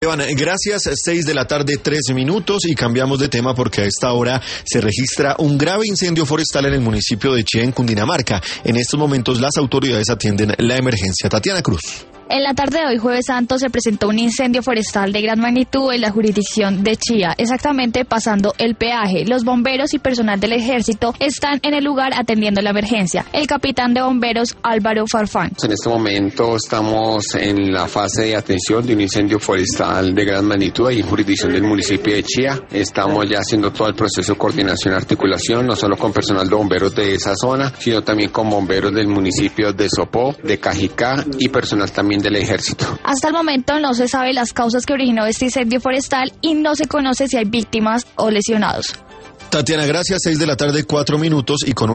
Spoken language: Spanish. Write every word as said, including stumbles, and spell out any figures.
Esteban, gracias. Seis de la tarde, tres minutos, y cambiamos de tema porque a esta hora se registra un grave incendio forestal en el municipio de Chía, en Cundinamarca. En estos momentos las autoridades atienden la emergencia. Tatiana Cruz. En la tarde de hoy, Jueves Santo, se presentó un incendio forestal de gran magnitud en la jurisdicción de Chía, exactamente pasando el peaje. Los bomberos y personal del ejército están en el lugar atendiendo la emergencia. El capitán de bomberos, Álvaro Farfán. En este momento estamos en la fase de atención de un incendio forestal de gran magnitud y en jurisdicción del municipio de Chía. Estamos ya haciendo todo el proceso de coordinación y articulación, no solo con personal de bomberos de esa zona, sino también con bomberos del municipio de Sopó, de Cajicá y personal también del ejército. Hasta el momento no se sabe las causas que originó este incendio forestal y no se conoce si hay víctimas o lesionados. Tatiana, gracias. Seis de la tarde, cuatro minutos, y con